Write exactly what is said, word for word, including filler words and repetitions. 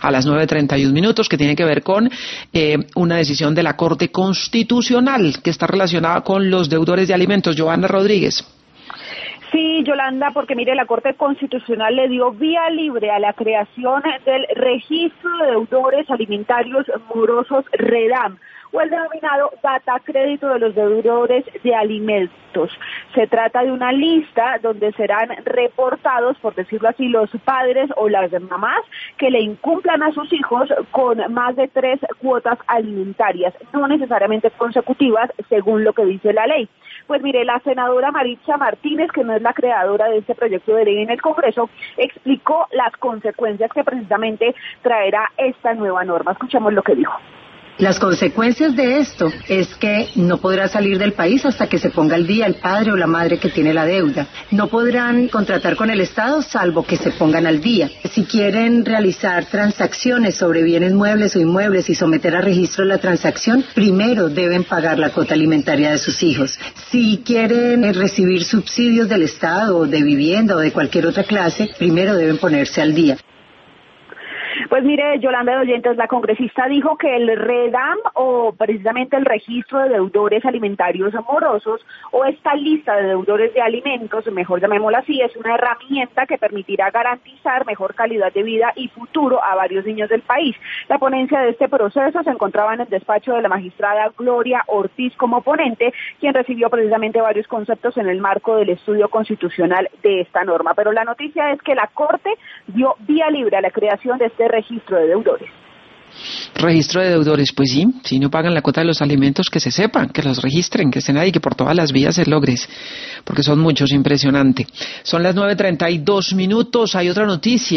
a las nueve treinta y un minutos, que tiene que ver con eh, una decisión de la Corte Constitucional que está relacionada con los deudores de alimentos. Joana Rodríguez. Sí, Yolanda, porque mire, la Corte Constitucional le dio vía libre a la creación del Registro de Deudores Alimentarios Morosos REDAM, o el denominado Data Crédito de los Deudores de Alimentos. Se trata de una lista donde serán reportados, por decirlo así, los padres o las mamás que le incumplan a sus hijos con más de tres cuotas alimentarias, no necesariamente consecutivas, según lo que dice la ley. Pues mire, la senadora Maritza Martínez, que no es la creadora de este proyecto de ley en el Congreso, explicó las consecuencias que precisamente traerá esta nueva norma. Escuchemos lo que dijo. Las consecuencias de esto es que no podrá salir del país hasta que se ponga al día el padre o la madre que tiene la deuda. No podrán contratar con el Estado salvo que se pongan al día. Si quieren realizar transacciones sobre bienes muebles o inmuebles y someter a registro la transacción, primero deben pagar la cuota alimentaria de sus hijos. Si quieren recibir subsidios del Estado o de vivienda o de cualquier otra clase, primero deben ponerse al día. Pues mire, Yolanda de Oyentes, la congresista dijo que el REDAM, o precisamente el Registro de Deudores Alimentarios Morosos, o esta lista de deudores de alimentos, mejor llamémosla así, es una herramienta que permitirá garantizar mejor calidad de vida y futuro a varios niños del país. La ponencia de este proceso se encontraba en el despacho de la magistrada Gloria Ortiz como ponente, quien recibió precisamente varios conceptos en el marco del estudio constitucional de esta norma. Pero la noticia es que la Corte dio vía libre a la creación de este registro de deudores. Registro de deudores, pues sí, si no pagan la cuota de los alimentos, que se sepan, que los registren, que estén ahí, que por todas las vías se logres, porque son muchos, impresionante. Son las nueve treinta y dos minutos, hay otra noticia.